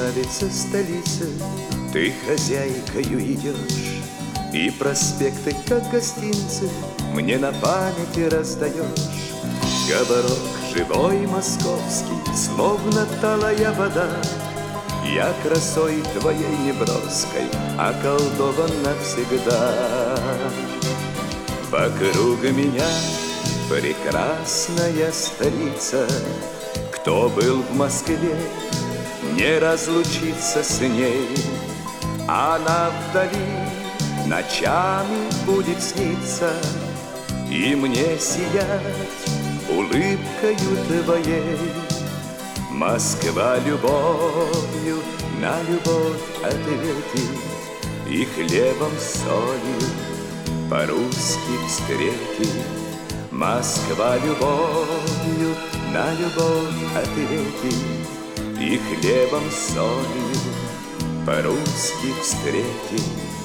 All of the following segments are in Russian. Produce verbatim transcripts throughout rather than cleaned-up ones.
красавица столицы, ты хозяйкою идешь, и проспекты, как гостинцы, мне на памяти раздаешь. Говорок живой московский, словно талая вода, я красой твоей неброской околдован навсегда. Вокруг меня прекрасная столица, кто был в Москве, не разлучится с ней. Она вдали ночами будет сниться и мне сиять улыбкою твоей. Москва любовью на любовь ответит и хлебом солью по-русски встретит. Москва любовью на любовь ответит и хлебом солью по-русски встретит.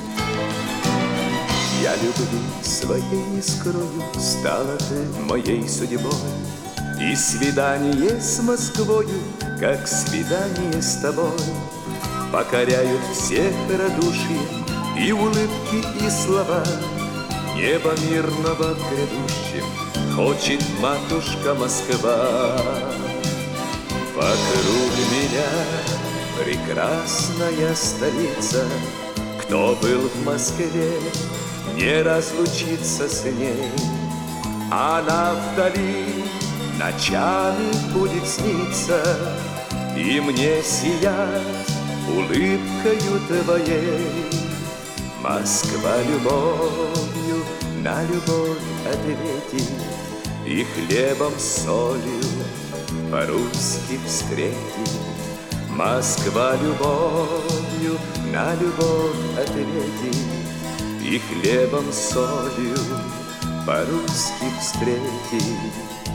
Я любви своей не скрою, стала ты моей судьбой, и свидание с Москвою, как свидание с тобой, покоряют всех радушием и улыбки, и слова. Небо мирного грядущим хочет матушка Москва. Вокруг меня прекрасная столица, кто был в Москве, не разлучится с ней. Она вдали ночами будет сниться и мне сиять улыбкою твоей. Москва любовью на любовь ответит и хлебом солью по-русски встретит. Москва любовью на любовь ответит и хлебом солью по-русски встретит.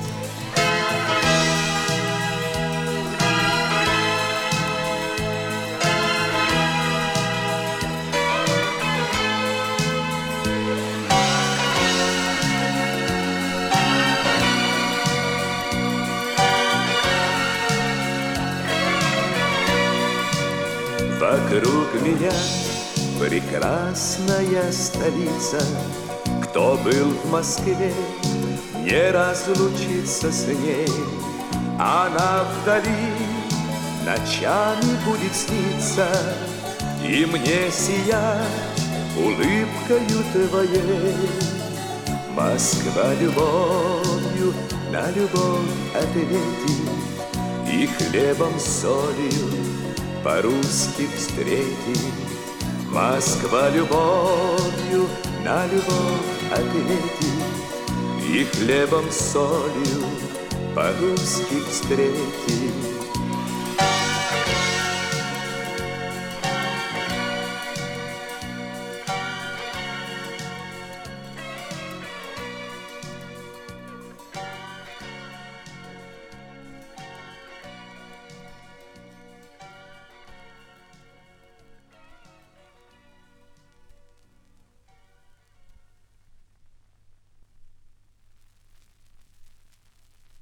Вокруг меня прекрасная столица, кто был в Москве, не разлучится с ней. Она вдали ночами будет сниться и мне сиять улыбкою твоей. Москва любовью на любовь ответит и хлебом солью по-русски встретит. Москва любовью на любовь ответит и хлебом солью по-русски встретит.